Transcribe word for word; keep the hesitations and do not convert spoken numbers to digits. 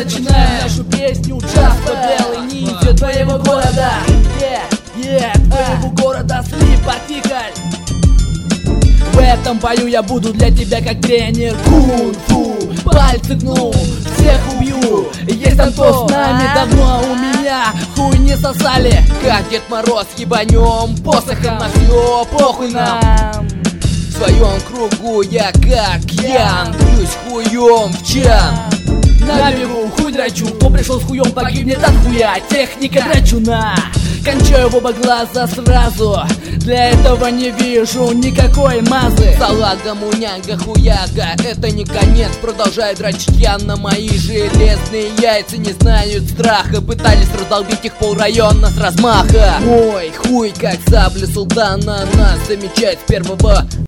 начинаем нашу песню джаз по белой нити твоего города. Yeah, yeah, твоего города слип артикль. В этом бою я буду для тебя как тренер кунг-фу. Пальцы гну, всех убью. Есть там кто с нами давно, у меня хуй не сосали. Как Дед Мороз ебанем посохом на все, похуй нам. В своем кругу я как Ян, бьюсь хуем в чан. На бегу хуй драчу, кто пришел с хуем, погибнет от хуя. Техника драчуна, кончаю в оба глаза сразу. Для этого не вижу никакой мазы. Салага, муняга, хуяга, это не конец. Продолжаю дрочить я на мои железные яйца. Не знают страха, пытались раздолбить их полрайона с размаха. Мой хуй как сабля султана нас замечает с первого